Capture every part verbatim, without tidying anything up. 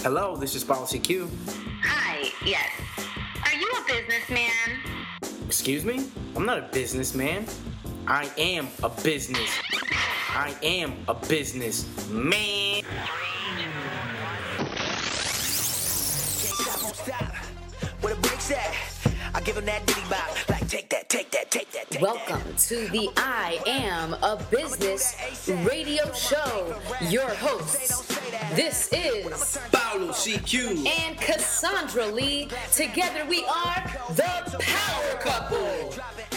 Hello, this is Policy Q. Hi, yes. Are you a businessman? Excuse me? I'm not a businessman. I am a business. I am a business man. Where the brakes at? I give him that diddy bop. Like take that, take that, take that. Take Welcome that. to the I Am a Business radio show. Your hosts, this is Paulo C Q and Cassandra Lee. Together we are the Power Couple.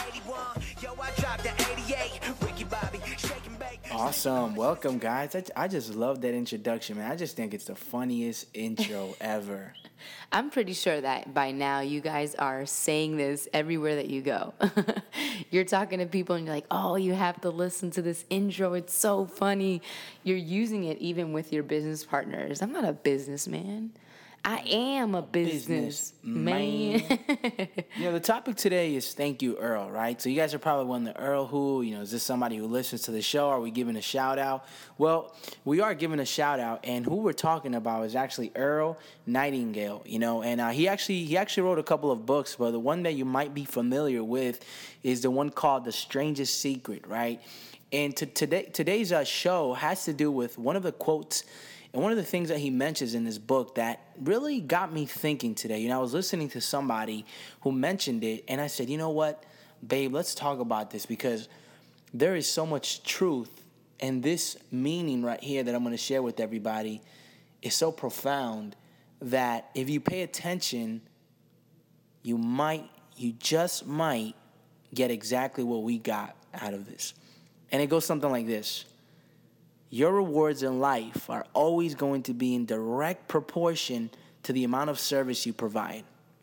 Awesome. Welcome, guys. I, I just love that introduction, man. I just think it's the funniest intro ever. I'm pretty sure that by now you guys are saying this everywhere that you go. You're talking to people and you're like, oh, you have to listen to this intro. It's so funny. You're using it even with your business partners. I'm not a businessman. I am a business, Business man. You know, the topic today is thank you, Earl, right? So you guys are probably wondering, Earl who? You know, is this somebody who listens to the show? Are we giving a shout out? Well, we are giving a shout out, and who we're talking about is actually Earl Nightingale, you know, and uh, he actually he actually wrote a couple of books, but the one that you might be familiar with is the one called The Strangest Secret, right? And to, today today's uh, show has to do with one of the quotes and one of the things that he mentions in this book that really got me thinking today. You know, I was listening to somebody who mentioned it, and I said, you know what, babe, let's talk about this because there is so much truth, and this meaning right here that I'm going to share with everybody is so profound that if you pay attention, you might, you just might get exactly what we got out of this. And it goes something like this. Your rewards in life are always going to be in direct proportion to the amount of service you provide.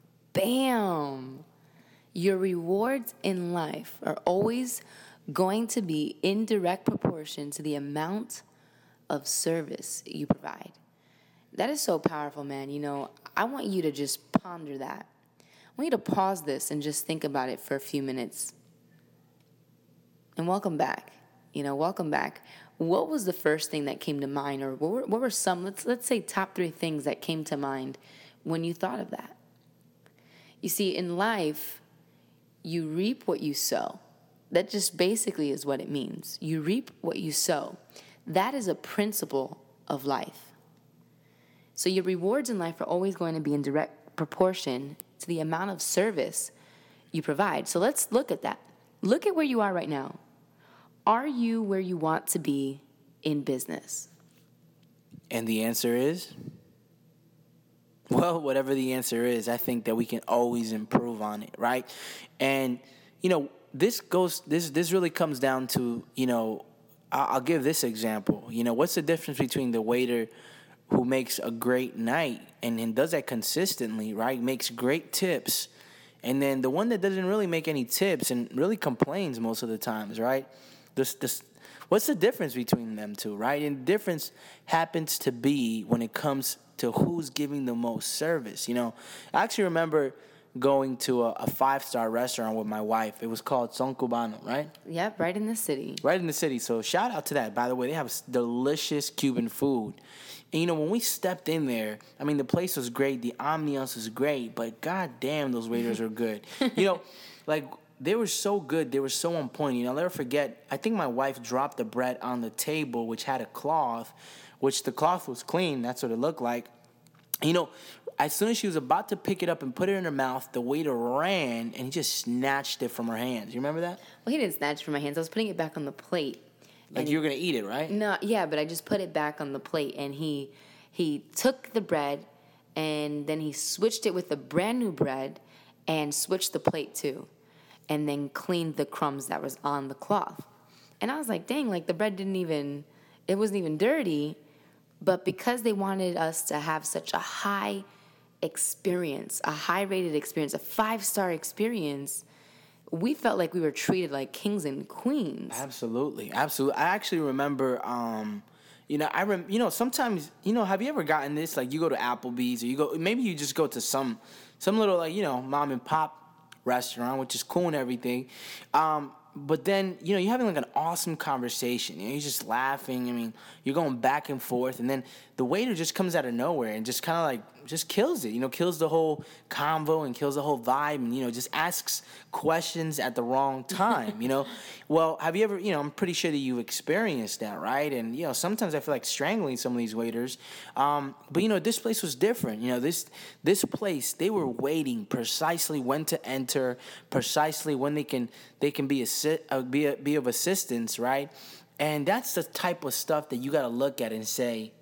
Bam! Your rewards in life are always going to be in direct proportion to the amount of service you provide. That is so powerful, man. You know, I want you to just ponder that. I want you to pause this and just think about it for a few minutes. And welcome back. You know, welcome back. What was the first thing that came to mind, or what were, what were some, let's let's say top three things that came to mind when you thought of that? You see, in life, you reap what you sow. That just basically is what it means. You reap what you sow. That is a principle of life. So your rewards in life are always going to be in direct proportion to the amount of service you provide. So let's look at that. Look at where you are right now. Are you where you want to be in business? And the answer is, well, whatever the answer is, I think that we can always improve on it, right? And, you know, this goes, this this really comes down to, you know, I'll, I'll give this example. You know, what's the difference between the waiter who makes a great night and, and does that consistently, right? Makes great tips. And then the one that doesn't really make any tips and really complains most of the times, right? This, this, what's the difference between them two, right? And the difference happens to be when it comes to who's giving the most service. You know, I actually remember going to a, a five-star restaurant with my wife. It was called Son Cubano, right? Yep, right in the city. Right in the city. So shout out to that. By the way, they have delicious Cuban food. And, you know, when we stepped in there, I mean, the place was great. The ambiance was great. But, God damn, those waiters were good. You know, like, they were so good. They were so on point. You know, I'll never forget, I think my wife dropped the bread on the table, which had a cloth, which the cloth was clean. That's what it looked like. You know, as soon as she was about to pick it up and put it in her mouth, the waiter ran, and he just snatched it from her hands. You remember that? Well, he didn't snatch it from my hands. I was putting it back on the plate. Like you were going to eat it, right? No, yeah, but I just put it back on the plate, and he he took the bread, and then he switched it with the brand new bread and switched the plate too, and then cleaned the crumbs that was on the cloth. And I was like, dang, like the bread didn't even, it wasn't even dirty, but because they wanted us to have such a high experience, a high-rated experience, a five-star experience, we felt like we were treated like kings and queens. Absolutely, absolutely. I actually remember, um, you know, I rem- you know, sometimes, you know, have you ever gotten this? Like, you go to Applebee's, or you go, maybe you just go to some, some little, like, you know, mom and pop restaurant, which is cool and everything. Um, but then, you know, you're having like an awesome conversation. You know, you're just laughing. I mean, you're going back and forth. And then the waiter just comes out of nowhere and just kind of like just kills it, you know, kills the whole convo and kills the whole vibe and, you know, just asks questions at the wrong time, you know. Well, have you ever, you know, I'm pretty sure that you've experienced that, right? And, you know, sometimes I feel like strangling some of these waiters. Um, but, you know, this place was different. You know, this this place, they were waiting precisely when to enter, precisely when they can they can be, assi- uh, be, a, be of assistance, right? And that's the type of stuff that you got to look at and say,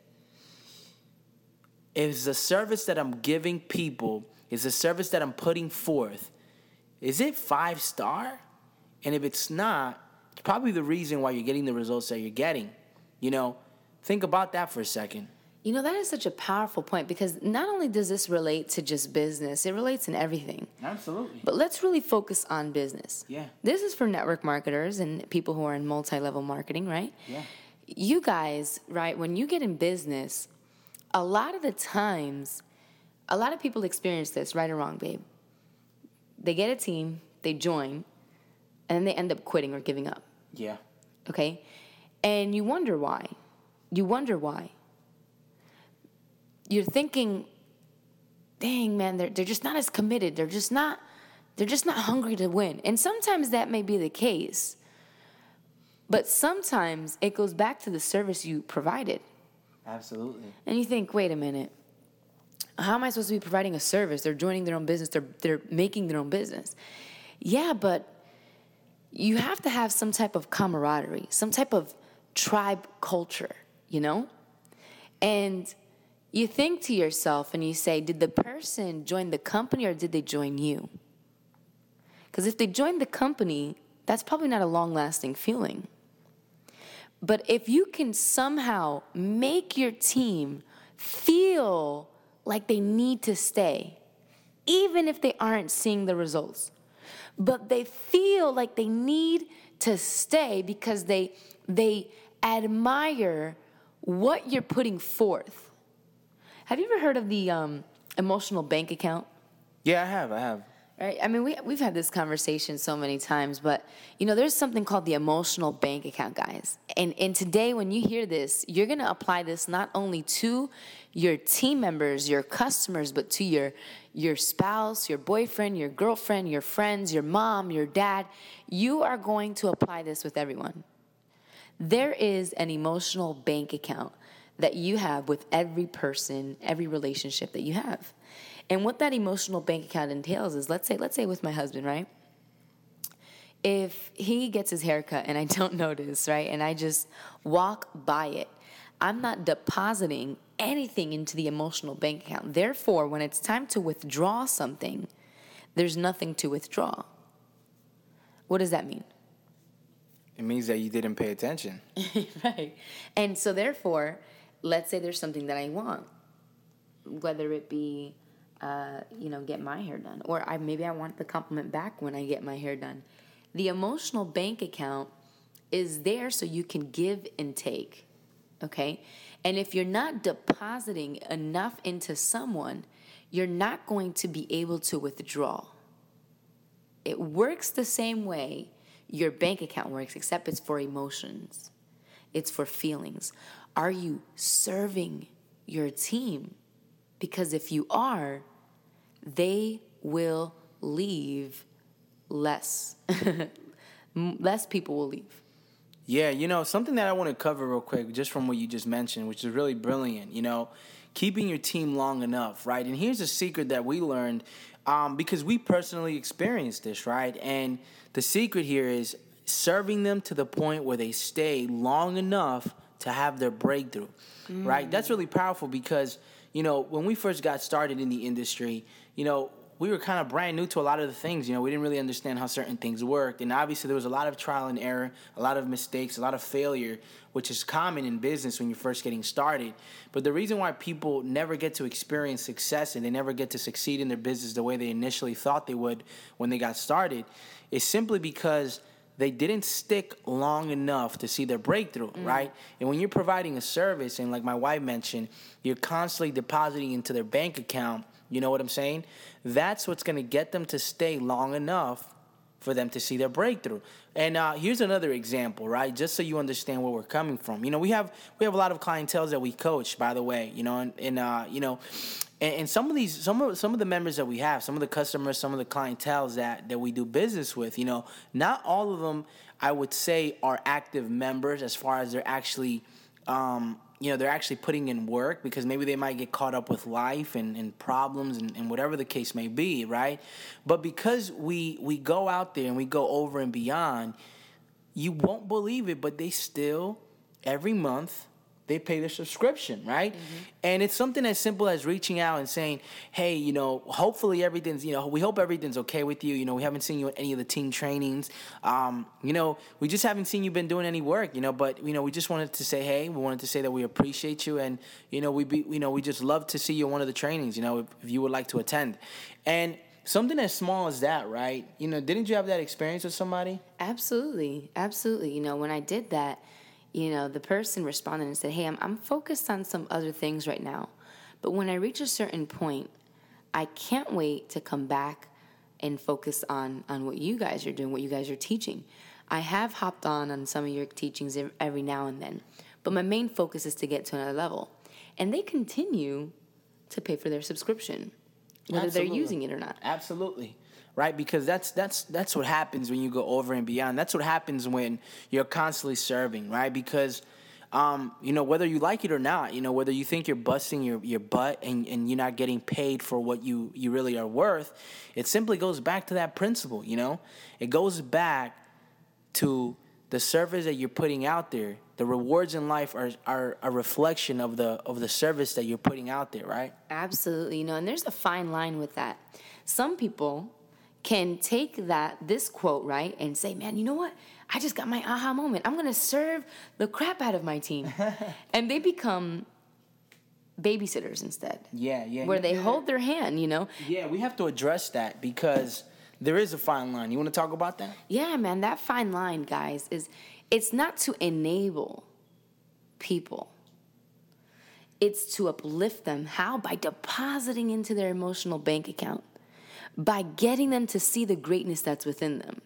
is the service that I'm giving people, is the service that I'm putting forth, is it five star? And if it's not, it's probably the reason why you're getting the results that you're getting. You know, think about that for a second. You know, that is such a powerful point because not only does this relate to just business, it relates in everything. Absolutely. But let's really focus on business. Yeah. This is for network marketers and people who are in multi-level marketing, right? Yeah. You guys, right, when you get in business, a lot of the times, a lot of people experience this, right or wrong, babe. They get a team, they join, and then they end up quitting or giving up. Yeah. Okay? And you wonder why. You wonder why. You're thinking, dang, man, they're, they're just not as committed. They're just not, they're just not hungry to win. And sometimes that may be the case. But sometimes it goes back to the service you provided. Absolutely. And you think, wait a minute, how am I supposed to be providing a service? They're joining their own business. They're they're making their own business. Yeah, but you have to have some type of camaraderie, some type of tribe culture, you know? And you think to yourself and you say, did the person join the company or did they join you? Because if they joined the company, that's probably not a long-lasting feeling. But if you can somehow make your team feel like they need to stay, even if they aren't seeing the results, but they feel like they need to stay because they they admire what you're putting forth. Have you ever heard of the um, emotional bank account? Yeah, I have. I have. Right? I mean, we, we've had this conversation so many times, but, you know, there's something called the emotional bank account, guys. And, and today, when you hear this, you're going to apply this not only to your team members, your customers, but to your, your spouse, your boyfriend, your girlfriend, your friends, your mom, your dad. You are going to apply this with everyone. There is an emotional bank account that you have with every person, every relationship that you have. And what that emotional bank account entails is, let's say, let's say with my husband, right? If he gets his haircut and I don't notice, right, and I just walk by it, I'm not depositing anything into the emotional bank account. Therefore, when it's time to withdraw something, there's nothing to withdraw. What does that mean? It means that you didn't pay attention. Right. And so therefore, let's say there's something that I want, whether it be Uh, you know, get my hair done. Or I maybe I want the compliment back when I get my hair done. The emotional bank account is there so you can give and take, okay? And if you're not depositing enough into someone, you're not going to be able to withdraw. It works the same way your bank account works, except it's for emotions. It's for feelings. Are you serving your team? Because if you are, they will leave less. Less people will leave. Yeah, you know, something that I want to cover real quick, just from what you just mentioned, which is really brilliant, you know, keeping your team long enough, right? And here's a secret that we learned um, because we personally experienced this, right? And the secret here is serving them to the point where they stay long enough to have their breakthrough, mm. right? That's really powerful because, you know, when we first got started in the industry, you know, we were kind of brand new to a lot of the things. You know, we didn't really understand how certain things worked. And obviously there was a lot of trial and error, a lot of mistakes, a lot of failure, which is common in business when you're first getting started. But the reason why people never get to experience success and they never get to succeed in their business the way they initially thought they would when they got started is simply because they didn't stick long enough to see their breakthrough, mm. right? And when you're providing a service, and like my wife mentioned, you're constantly depositing into their bank account, you know what I'm saying? That's what's going to get them to stay long enough for them to see their breakthrough. And uh, here's another example, right? Just so you understand where we're coming from. You know, we have we have a lot of clientele that we coach, by the way. You know, and, and uh, you know, and, and some of these, some of some of the members that we have, some of the customers, some of the clientele that that we do business with. You know, not all of them, I would say, are active members as far as they're actually. Um, you know, they're actually putting in work because maybe they might get caught up with life and, and problems and, and whatever the case may be, right? But because we we go out there and we go over and beyond, you won't believe it, but they still, every month, they pay their subscription, right? Mm-hmm. And it's something as simple as reaching out and saying, hey, you know, hopefully everything's, you know, we hope everything's okay with you. You know, we haven't seen you at any of the team trainings. Um, you know, we just haven't seen you been doing any work, you know, but, you know, we just wanted to say, hey, we wanted to say that we appreciate you. And, you know, we be, you know, we just love to see you in one of the trainings, you know, if, if you would like to attend. And something as small as that, right? You know, didn't you have that experience with somebody? Absolutely. Absolutely. You know, when I did that, you know, the person responded and said, hey, I'm, I'm focused on some other things right now. But when I reach a certain point, I can't wait to come back and focus on, on what you guys are doing, what you guys are teaching. I have hopped on on some of your teachings every now and then, but my main focus is to get to another level. And they continue to pay for their subscription, whether Absolutely. they're using it or not. Absolutely. Right, because that's that's that's what happens when you go over and beyond. That's what happens when you're constantly serving, right? Because, um, you know, whether you like it or not, you know, whether you think you're busting your, your butt and, and you're not getting paid for what you, you really are worth, it simply goes back to that principle, you know? It goes back to the service that you're putting out there. The rewards in life are, are a reflection of the of the service that you're putting out there, right? Absolutely. You know, and there's a fine line with that. Some people can take that, this quote, right, and say, man, you know what? I just got my aha moment. I'm going to serve the crap out of my team. And they become babysitters instead. Yeah, yeah. Where they yeah. hold their hand, you know? Yeah, we have to address that because there is a fine line. You want to talk about that? Yeah, man, that fine line, guys, is it's not to enable people. It's to uplift them. How? By depositing into their emotional bank account. By getting them to see the greatness that's within them.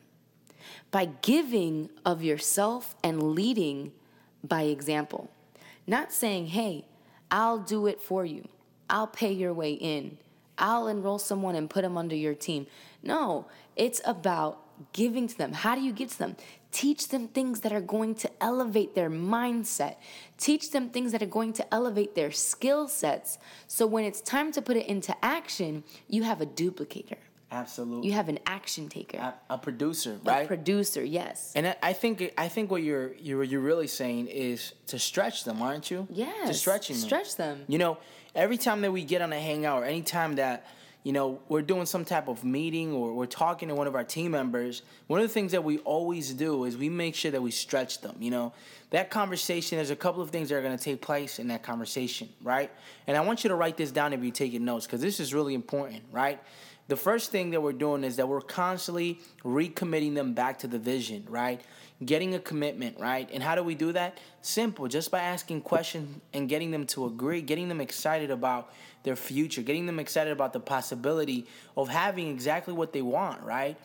By giving of yourself and leading by example. Not saying, hey, I'll do it for you. I'll pay your way in. I'll enroll someone and put them under your team. No, it's about giving to them. How do you give to them? Teach them things that are going to elevate their mindset. Teach them things that are going to elevate their skill sets. So when it's time to put it into action, you have a duplicator. Absolutely. You have an action taker. A, a producer, right? A producer, yes. And I, I think I think what you're you're you're really saying is to stretch them, aren't you? Yes. To stretching them. Stretch them. You know, every time that we get on a hangout or any time that, you know, we're doing some type of meeting or we're talking to one of our team members, one of the things that we always do is we make sure that we stretch them, you know. That conversation, there's a couple of things that are going to take place in that conversation, right? And I want you to write this down if you're taking notes because this is really important, right? The first thing that we're doing is that we're constantly recommitting them back to the vision, right? Getting a commitment, right? And how do we do that? Simple, just by asking questions and getting them to agree, getting them excited about their future, getting them excited about the possibility of having exactly what they want, right?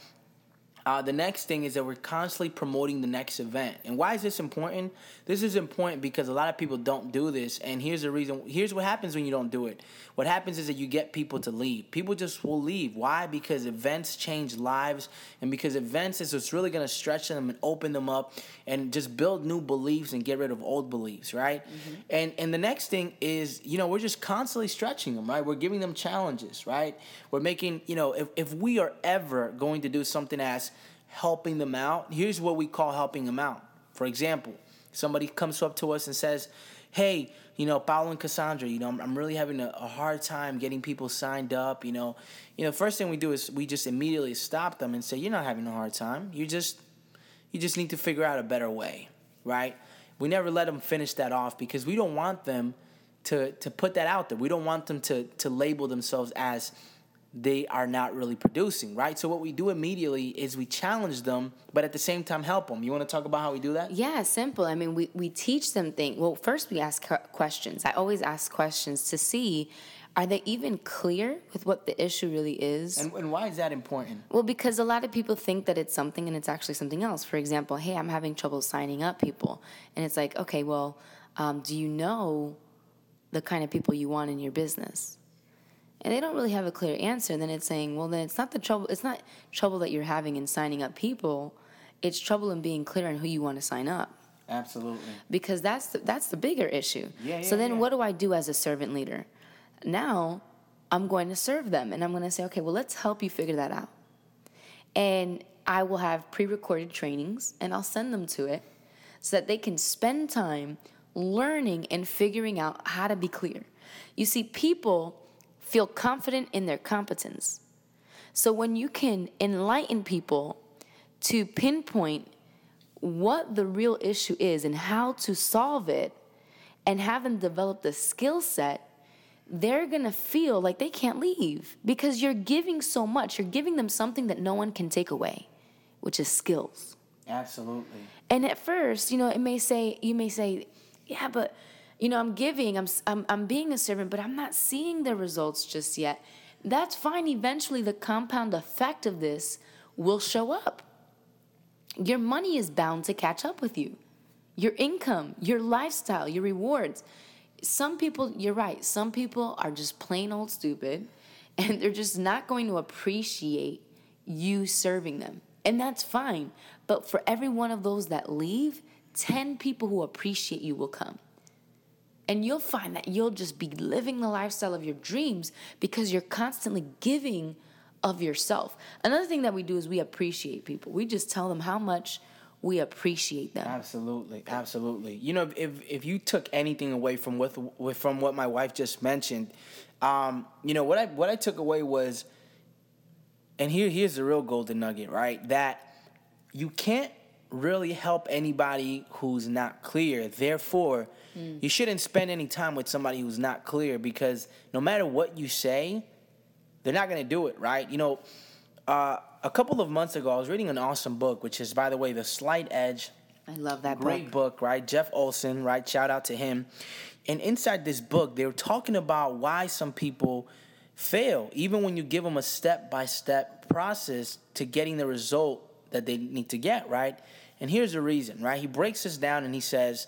Uh, the next thing is that we're constantly promoting the next event. And why is this important? This is important because a lot of people don't do this. And here's the reason. Here's what happens when you don't do it. What happens is that you get people to leave. People just will leave. Why? Because events change lives. And because events is what's really going to stretch them and open them up and just build new beliefs and get rid of old beliefs, right? Mm-hmm. And and the next thing is, you know, we're just constantly stretching them, right? We're giving them challenges, right? We're making, you know, if, if we are ever going to do something as helping them out, here's what we call helping them out. For example, somebody comes up to us and says, hey, you know, Paulo and Cassandra, you know, I'm, I'm really having a, a hard time getting people signed up, you know. You know, first thing we do is we just immediately stop them and say, you're not having a hard time. You just, you just need to figure out a better way, right? We never let them finish that off because we don't want them to, to put that out there. We don't want them to, to label themselves as they are not really producing, right? So what we do immediately is we challenge them, but at the same time help them. You want to talk about how we do that? Yeah, simple. I mean, we, we teach them things. Well, first we ask questions. I always ask questions to see, Are they even clear with what the issue really is? And, and why is that important? Well, because a lot of people think that it's something and it's actually something else. For example, hey, I'm having trouble signing up people. And it's like, okay, well, um, do you know the kind of people you want in your business? And they don't really have a clear answer. And then it's saying, well, then it's not the trouble. It's not trouble that you're having in signing up people. It's trouble in being clear on who you want to sign up. Absolutely. Because that's the, that's the bigger issue. Yeah, yeah, so then yeah. what do I do as a servant leader? Now I'm going to serve them, and I'm going to say, okay, well, let's help you figure that out. And I will have pre-recorded trainings, and I'll send them to it so that they can spend time learning and figuring out how to be clear. You see, people feel confident in their competence. So when you can enlighten people to pinpoint what the real issue is and how to solve it, and have them develop the skill set, they're going to feel like they can't leave because you're giving so much. You're giving them something that no one can take away, which is skills. Absolutely. And at first, you know, it may say, you may say, yeah, but, you know, I'm giving, I'm, I'm, I'm being a servant, but I'm not seeing the results just yet. That's fine. Eventually, the compound effect of this will show up. Your money is bound to catch up with you. Your income, your lifestyle, your rewards. Some people, you're right, some people are just plain old stupid, and they're just not going to appreciate you serving them. And that's fine. But for every one of those that leave, ten people who appreciate you will come. And you'll find that you'll just be living the lifestyle of your dreams because you're constantly giving of yourself. Another thing that we do is we appreciate people. We just tell them how much we appreciate them. Absolutely, absolutely. You know, if if you took anything away from what from what my wife just mentioned, um, you know what I what I took away was, and here here's the real golden nugget, right? That you can't really help anybody who's not clear. Therefore, mm. you shouldn't spend any time with somebody who's not clear because no matter what you say, they're not gonna do it, right? You know. Uh, a couple of months ago, I was reading an awesome book, which is, by the way, The Slight Edge. I love that Great book. book, right? Jeff Olson, right? Shout out to him. And inside this book, they were talking about why some people fail, even when you give them a step-by-step process to getting the result that they need to get, right? And here's the reason, right? He breaks this down and he says,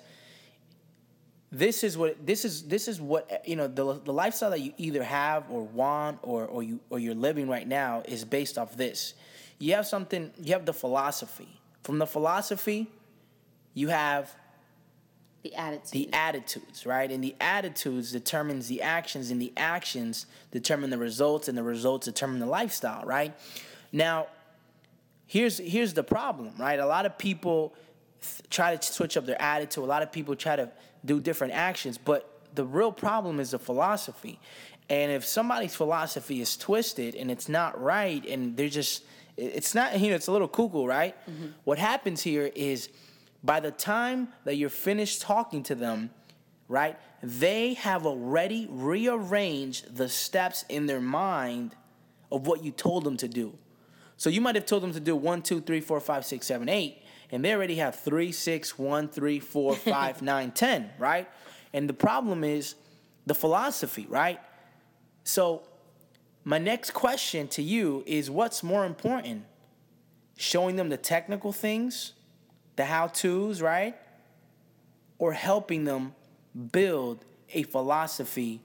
This is what this is. This is what you know. The the lifestyle that you either have or want or or you or you're living right now is based off this. You have something. You have the philosophy. From the philosophy, you have the attitude. The attitudes, right? And the attitudes determines the actions, and the actions determine the results, and the results determine the lifestyle, right? Now, here's here's the problem, right? A lot of people th- try to switch up their attitude. A lot of people try to do different actions, but the real problem is the philosophy. And if somebody's philosophy is twisted and it's not right, and they're just, it's not, you know, it's a little cuckoo, right? Mm-hmm. What happens here is by the time that you're finished talking to them, right, they have already rearranged the steps in their mind of what you told them to do. So you might have told them to do one, two, three, four, five, six, seven, eight, and they already have three, six, one, three, four, five, nine, ten, right? And the problem is the philosophy, right? So my next question to you is, what's more important? Showing them the technical things, the how-tos, right? Or helping them build a philosophy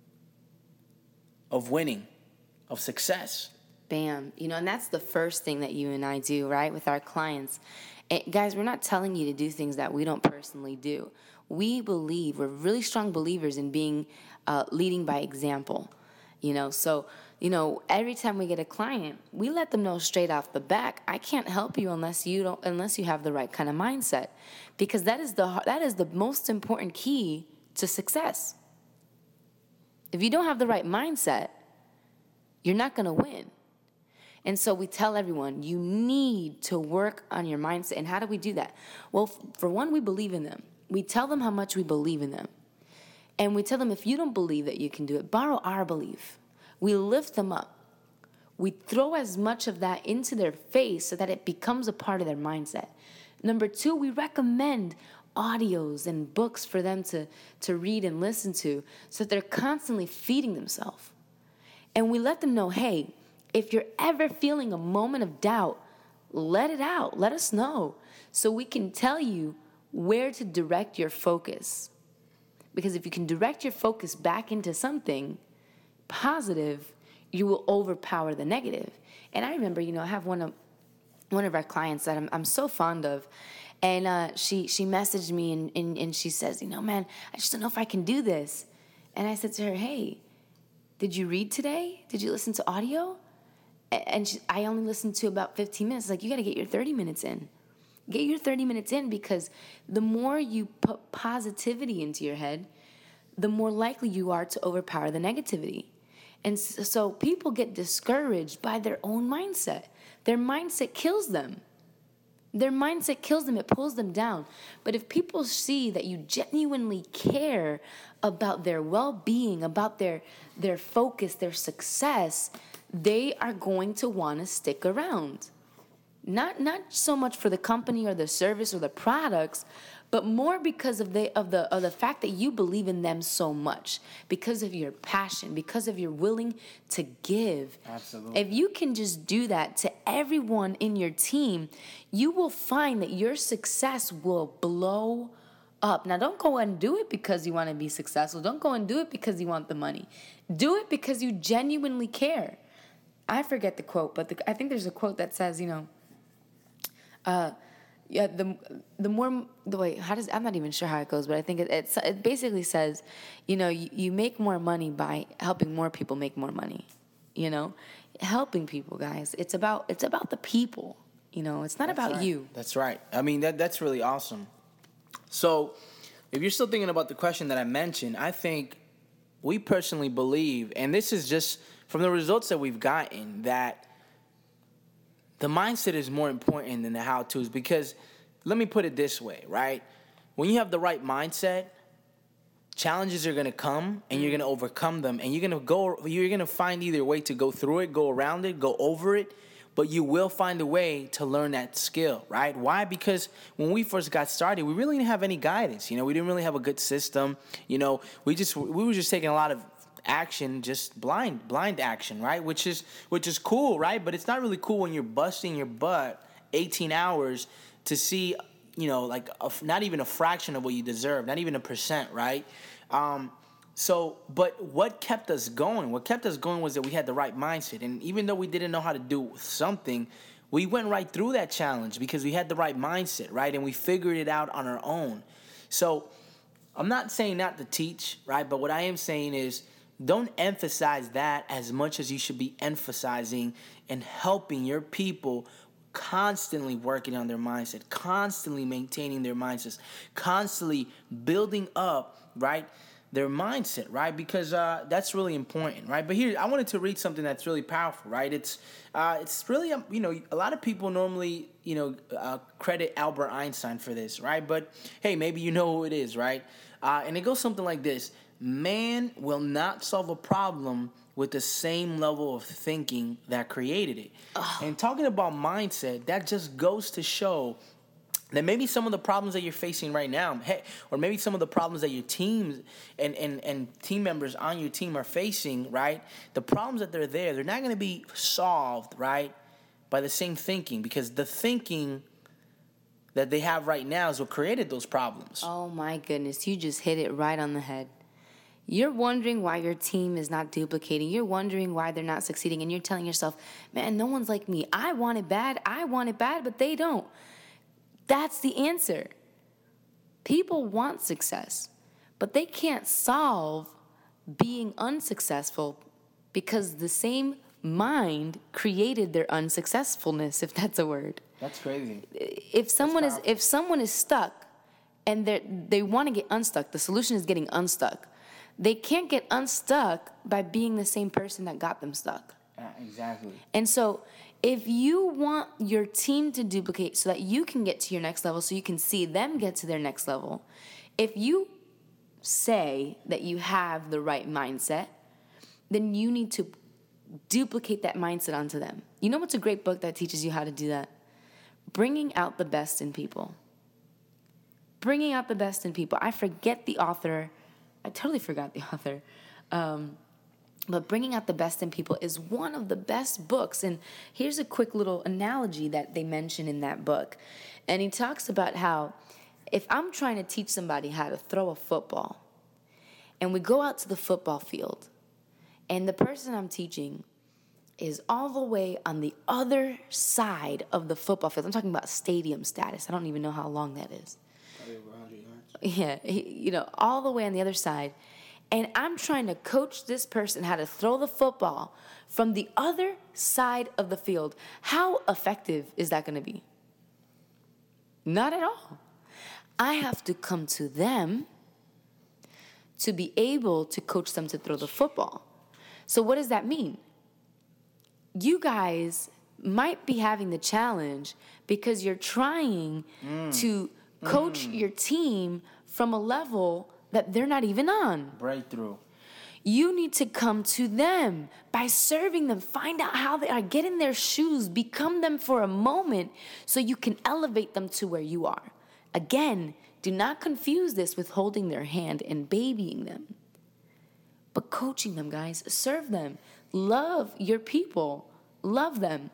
of winning, of success. Bam. You know, and that's the first thing that you and I do, right, with our clients. And guys, we're not telling you to do things that we don't personally do. We believe, we're really strong believers in being uh, leading by example. You know, so, you know, every time we get a client, we let them know straight off the back, I can't help you unless you don't, unless you have the right kind of mindset, because that is the that is the most important key to success. If you don't have the right mindset, you're not going to win. And so we tell everyone, you need to work on your mindset. And how do we do that? Well, for one, we believe in them. We tell them how much we believe in them. And we tell them, if you don't believe that you can do it, borrow our belief. We lift them up. We throw as much of that into their face so that it becomes a part of their mindset. Number two, we recommend audios and books for them to, to read and listen to, so that they're constantly feeding themselves. And we let them know, hey, if you're ever feeling a moment of doubt, let it out. Let us know so we can tell you where to direct your focus. Because if you can direct your focus back into something positive, you will overpower the negative. And I remember, you know, I have one of one of our clients that I'm I'm so fond of, and uh, she she messaged me and, and and she says, you know, man, I just don't know if I can do this. And I said to her, hey, did you read today? Did you listen to audio? And she, I only listened to about fifteen minutes. Like, you got to get your thirty minutes in. Get your thirty minutes in, because the more you put positivity into your head, the more likely you are to overpower the negativity. And so people get discouraged by their own mindset. Their mindset kills them. Their mindset kills them. It pulls them down. But if people see that you genuinely care about their well-being, about their, their focus, their success, they are going to want to stick around. Not not so much for the company or the service or the products, but more because of the of the of the fact that you believe in them so much, because of your passion, because of your willing to give. Absolutely. If you can just do that to everyone in your team, you will find that your success will blow up. Now, don't go and do it because you want to be successful. Don't go and do it because you want the money. Do it because you genuinely care. I forget the quote, but the, I think there's a quote that says, you know, uh, yeah, the the more the way how does I'm not even sure how it goes, but I think it it's, it basically says, you know, you, you make more money by helping more people make more money. You know, helping people, guys. It's about it's about the people. You know, it's not That's about right. you. That's right. I mean, that that's really awesome. So, if you're still thinking about the question that I mentioned, I think we personally believe, and this is just from the results that we've gotten, that the mindset is more important than the how-tos. Because let me put it this way, right? When you have the right mindset, challenges are going to come and you're going to overcome them, and you're going to go you're going to find either a way to go through it, go around it, go over it, but you will find a way to learn that skill, right? Why? Because when we first got started, we really didn't have any guidance. You know, we didn't really have a good system. You know, we just we were just taking a lot of action, just blind blind action, right? Which is which is cool, right? But it's not really cool when you're busting your butt eighteen hours to see, you know, like a, not even a fraction of what you deserve, not even a percent, right? Um, so, but what kept us going? What kept us going was that we had the right mindset, and even though we didn't know how to do something, we went right through that challenge because we had the right mindset, right? And we figured it out on our own. So, I'm not saying not to teach, right? But what I am saying is, don't emphasize that as much as you should be emphasizing and helping your people constantly working on their mindset, constantly maintaining their mindsets, constantly building up, right, their mindset, right? Because uh, that's really important, right? But here, I wanted to read something that's really powerful, right? It's uh, it's really, um, you know, a lot of people normally, you know, uh, credit Albert Einstein for this, right? But hey, maybe you know who it is, right? Uh, and it goes something like this. Man will not solve a problem with the same level of thinking that created it. Ugh. And talking about mindset, that just goes to show that maybe some of the problems that you're facing right now, hey, or maybe some of the problems that your teams and, and, and team members on your team are facing, right? The problems that they're there, they're not going to be solved, right, by the same thinking, because the thinking that they have right now is what created those problems. Oh my goodness, you just hit it right on the head. You're wondering why your team is not duplicating. You're wondering why they're not succeeding. And you're telling yourself, man, no one's like me. I want it bad. I want it bad, but they don't. That's the answer. People want success, but they can't solve being unsuccessful because the same mind created their unsuccessfulness, if that's a word. That's crazy. If someone is if someone is stuck and they they want to get unstuck, the solution is getting unstuck. They can't get unstuck by being the same person that got them stuck. Yeah, exactly. And so if you want your team to duplicate so that you can get to your next level, so you can see them get to their next level, if you say that you have the right mindset, then you need to duplicate that mindset onto them. You know what's a great book that teaches you how to do that? Bringing Out the Best in People. Bringing Out the Best in People. I forget the author. I totally forgot the author. Um, but Bringing Out the Best in People is one of the best books. And here's a quick little analogy that they mention in that book. And he talks about how if I'm trying to teach somebody how to throw a football, and we go out to the football field, and the person I'm teaching is all the way on the other side of the football field. I'm talking about stadium status. I don't even know how long that is. Probably over one hundred yards. Yeah, he, you know, all the way on the other side. And I'm trying to coach this person how to throw the football from the other side of the field. How effective is that going to be? Not at all. I have to come to them to be able to coach them to throw the football. So what does that mean? You guys might be having the challenge because you're trying mm. to coach mm. your team from a level that they're not even on. Breakthrough. You need to come to them by serving them. Find out how they are. Get in their shoes. Become them for a moment so you can elevate them to where you are. Again, do not confuse this with holding their hand and babying them. But coaching them, guys. Serve them. Love your people. Love them.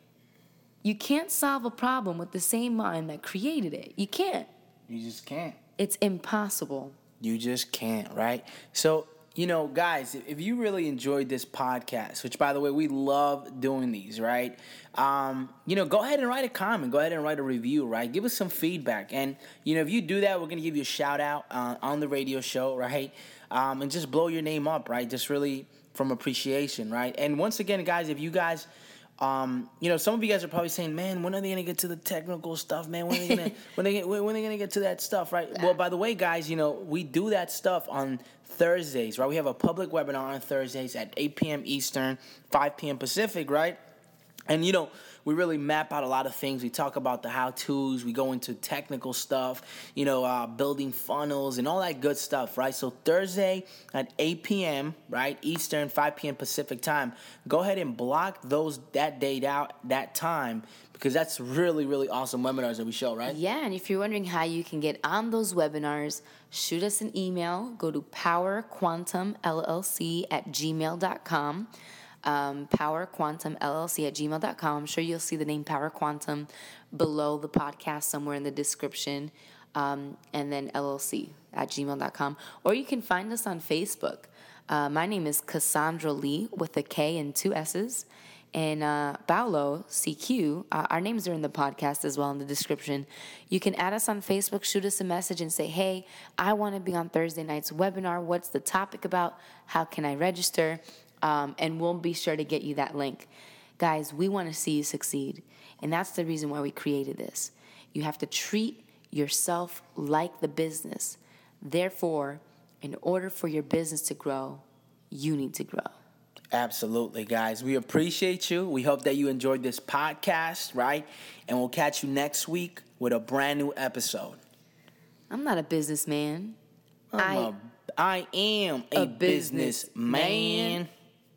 You can't solve a problem with the same mind that created it. You can't. You just can't. It's impossible. You just can't, right? So, you know, guys, if you really enjoyed this podcast, which, by the way, we love doing these, right? Um, you know, go ahead and write a comment. Go ahead and write a review, right? Give us some feedback. And, you know, if you do that, we're going to give you a shout out uh, on the radio show, right? Um, and just blow your name up, right? Just really from appreciation, right? And once again, guys, if you guys... Um, you know, some of you guys are probably saying, "Man, when are they gonna get to the technical stuff, man? When are they gonna when they get, when are they gonna get to that stuff, right?" Well, by the way, guys, you know, we do that stuff on Thursdays, right? We have a public webinar on Thursdays at eight p.m. Eastern, five p.m. Pacific, right? And, you know, we really map out a lot of things. We talk about the how-tos. We go into technical stuff, you know, uh, building funnels and all that good stuff, right? So Thursday at eight p.m., right, Eastern, five p.m. Pacific time. Go ahead and block those that date out, that time, because that's really, really awesome webinars that we show, right? Yeah, and if you're wondering how you can get on those webinars, shoot us an email. Go to power quantum L L C at gmail dot com. Um, Power Quantum L L C at gmail dot com. I'm sure you'll see the name Power Quantum below the podcast somewhere in the description. Um, and then L L C at gmail dot com. Or you can find us on Facebook. Uh, my name is Cassandra Lee with a K and two S's. And uh, Paulo, C Q, uh, our names are in the podcast as well in the description. You can add us on Facebook, shoot us a message and say, "Hey, I want to be on Thursday night's webinar. What's the topic about? How can I register?" Um, and we'll be sure to get you that link. Guys, we want to see you succeed. And that's the reason why we created this. You have to treat yourself like the business. Therefore, in order for your business to grow, you need to grow. Absolutely, guys. We appreciate you. We hope that you enjoyed this podcast, right? And we'll catch you next week with a brand new episode. I'm not a businessman. I'm I, a, I am a, a businessman. Business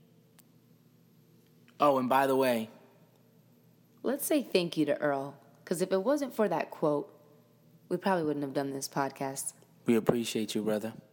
Oh, and by the way, let's say thank you to Earl, because if it wasn't for that quote, we probably wouldn't have done this podcast. We appreciate you, brother.